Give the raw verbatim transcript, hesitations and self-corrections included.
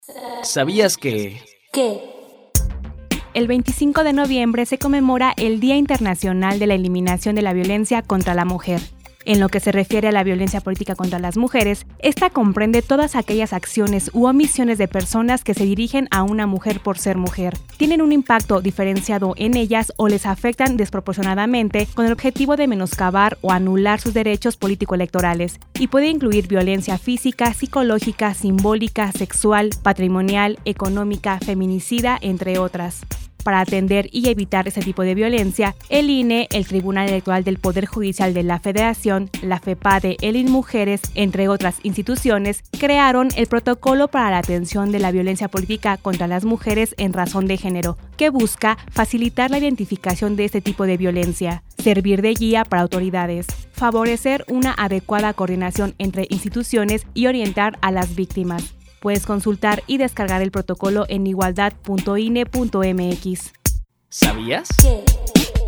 ¿Sabías que...? ¿Qué? El veinticinco de noviembre se conmemora el Día Internacional de la Eliminación de la Violencia contra la Mujer. En lo que se refiere a la violencia política contra las mujeres, esta comprende todas aquellas acciones u omisiones de personas que se dirigen a una mujer por ser mujer, tienen un impacto diferenciado en ellas o les afectan desproporcionadamente con el objetivo de menoscabar o anular sus derechos político-electorales, y puede incluir violencia física, psicológica, simbólica, sexual, patrimonial, económica, feminicida, entre otras. Para atender y evitar ese tipo de violencia, el I N E, el Tribunal Electoral del Poder Judicial de la Federación, la FEPADE, el INMujeres, entre otras instituciones, crearon el Protocolo para la Atención de la Violencia Política contra las Mujeres en Razón de Género, que busca facilitar la identificación de este tipo de violencia, servir de guía para autoridades, favorecer una adecuada coordinación entre instituciones y orientar a las víctimas. Puedes consultar y descargar el protocolo en igualdad punto i n e punto m x. ¿Sabías? ¿Qué?